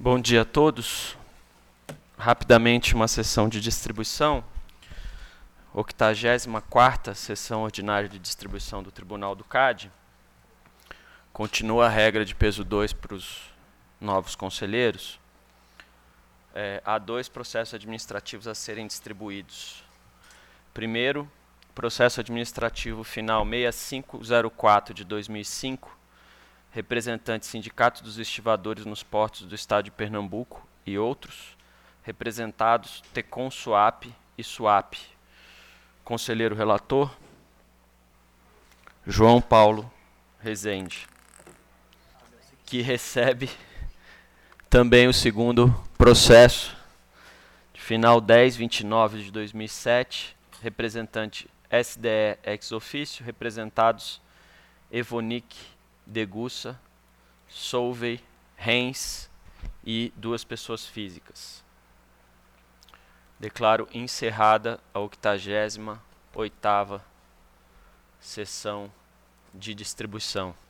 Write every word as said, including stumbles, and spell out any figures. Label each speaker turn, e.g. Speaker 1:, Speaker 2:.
Speaker 1: Bom dia a todos. Rapidamente uma sessão de distribuição. octagésima quarta sessão ordinária de distribuição do Tribunal do C A D. Continua a regra de peso dois para os novos conselheiros. É, há dois processos administrativos a serem distribuídos. Primeiro, processo administrativo final seis cinco zero quatro de dois mil e cinco, representante Sindicato dos Estivadores nos Portos do Estado de Pernambuco e outros, representados Tecon Suap e Suap. Conselheiro relator, João Paulo Rezende, que recebe também o segundo processo, de final dez vinte e nove de dois mil e sete, representante S D E ex ofício, representados Evonique Degussa, Solvay, Rens e duas pessoas físicas. Declaro encerrada a octagésima oitava sessão de distribuição.